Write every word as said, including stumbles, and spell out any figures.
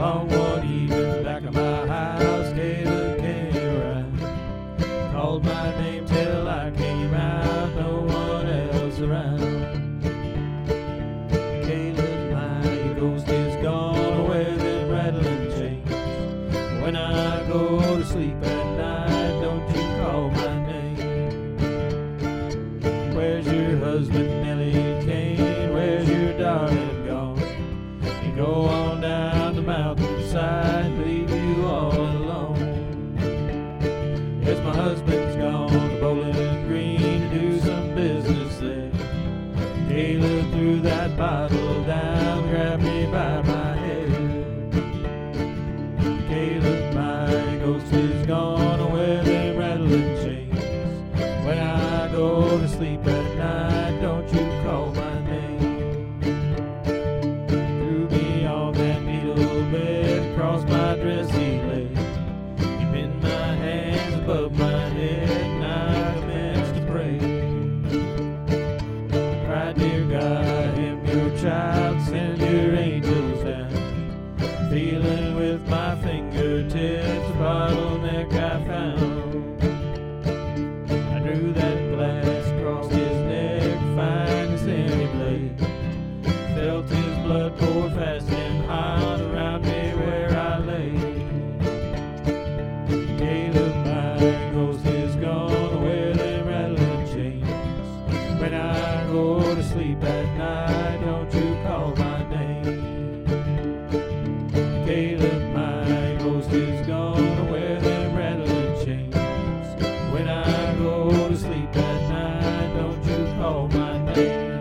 On one evening back at my house, Caleb came around, called my name till I came out, no one else around. Caleb, my ghost is gone, where them rattling chains. When I go to sleep at night, don't you call my name. Where's your husband, Nellie Kane? Where's your darling gone? You go on down the mountainside, leave you all alone. Yes, my husband's gone to Bowling Green to do some business there. Caleb threw that bottle down, grabbed me by my head. Caleb, my ghost is gone, where them rattling chains. When I go to sleep at night, don't you call my name. Threw me on that needle bed, across my dressy leg. You pinned my hands above my head, and I commenced to pray. Cried, dear God, I am your child, send your angels down. Feeling with my fingertips a bottleneck I found. I drew that glass across his neck, find his empty blade. Felt his blood pour fast and hot around me where I lay. Caleb, my ghost is gone, where them rattling chains. When I go to sleep at night, don't you call my name. Caleb, my ghost is gone, where them rattling chains. When I go to sleep at night, don't you call my name.